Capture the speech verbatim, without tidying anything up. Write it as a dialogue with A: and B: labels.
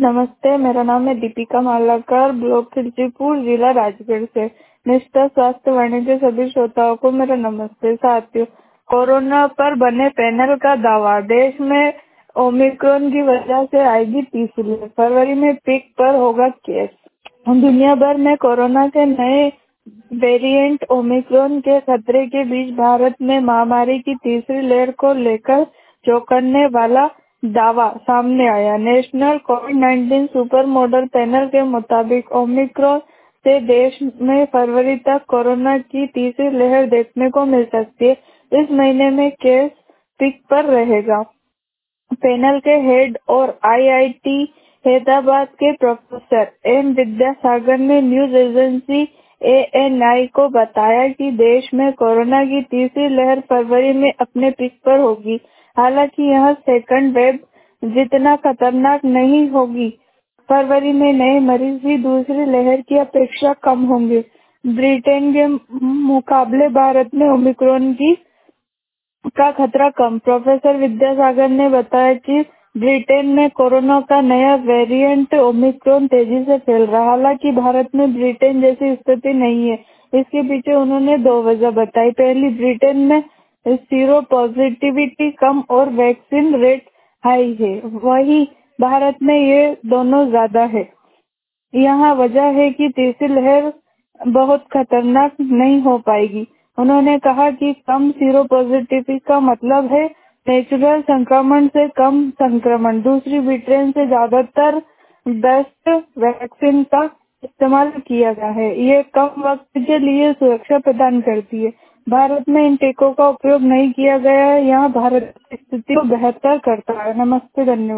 A: नमस्ते, मेरा नाम है दीपिका मालाकर, ब्लॉक खिलचीपुर, जिला राजगढ़ से। निष्ठा स्वास्थ्य वाणी के सभी श्रोताओं को मेरा नमस्ते। साथियों, कोरोना पर बने पैनल का दावा, देश में ओमिक्रॉन की वजह से आएगी तीसरी लहर, फरवरी में पीक पर होगा केस। दुनिया भर में कोरोना के नए वेरिएंट ओमिक्रॉन के खतरे के बीच भारत में महामारी की तीसरी लहर को लेकर चौंकाने वाला दावा सामने आया। National covid nineteen super model panel के मुताबिक ओमिक्रॉन से देश में फरवरी तक कोरोना की तीसरी लहर देखने को मिल सकती है। इस महीने में केस पीक पर रहेगा। पैनल के हेड और आईआईटी हैदराबाद के प्रोफेसर एम विद्यासागर ने न्यूज एजेंसी एएनआई को बताया कि देश में कोरोना की तीसरी लहर फरवरी में अपने पीक पर होगी। हालांकि यह सेकंड वेव जितना खतरनाक नहीं होगी। फरवरी में नए मरीज भी दूसरी लहर की अपेक्षा कम होंगे। ब्रिटेन के मुकाबले भारत में ओमिक्रॉन की का खतरा कम। प्रोफेसर विद्यासागर ने बताया कि ब्रिटेन में कोरोना का नया वेरिएंट ओमिक्रॉन तेजी से फैल रहा है। हालांकि भारत में ब्रिटेन जैसी स्थिति नहीं है। इसके पीछे उन्होंने दो वजह बताई। पहली, ब्रिटेन में सीरो पॉजिटिविटी कम और वैक्सीन रेट हाई है, वहीं भारत में ये दोनों ज्यादा है। यहाँ वजह है कि तीसरी लहर बहुत खतरनाक नहीं हो पाएगी। उन्होंने कहा कि कम सीरो पॉजिटिविटी का मतलब है नेचुरल संक्रमण से कम संक्रमण। दूसरी, ब्रिटेन से ज्यादातर बेस्ट वैक्सीन का इस्तेमाल किया गया है। ये कम वक्त के लिए सुरक्षा प्रदान करती है। भारत में इन टीकों का उपयोग नहीं किया गया है। यहाँ भारत की स्थिति को बेहतर करता है। नमस्ते, धन्यवाद।